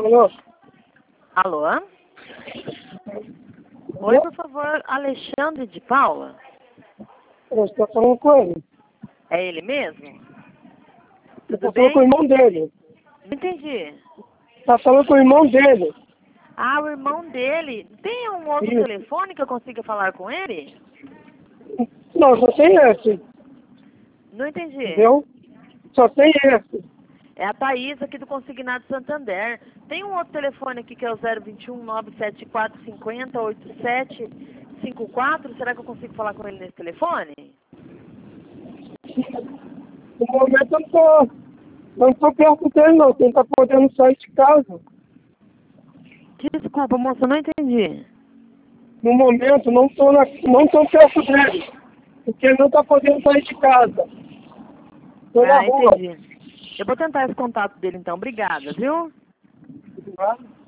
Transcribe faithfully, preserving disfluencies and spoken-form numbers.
Alô? Alô? Oi, por favor, Alexandre de Paula? Eu estou falando com ele. É ele mesmo? Eu Tudo estou falando com o bem? irmão dele. Não entendi. Está falando com o irmão dele. Ah, o irmão dele. Tem um outro Isso. telefone que eu consiga falar com ele? Não, só tem esse. Não entendi. Entendeu? Só tem esse. É a Thaís aqui do Consignado Santander. Tem um outro telefone aqui que é o zero vinte e um, nove sete quatro, cinco zero, oito sete cinco quatro. Será que eu consigo falar com ele nesse telefone? No momento eu não estou não tô perto dele não. Quem está podendo sair de casa. Desculpa, moça, eu não entendi. No momento não estou não tô perto dele. Porque ele não está podendo sair de casa. Estou na Ah, rua. entendi. Eu vou tentar esse contato dele então. Obrigada, viu? Tá?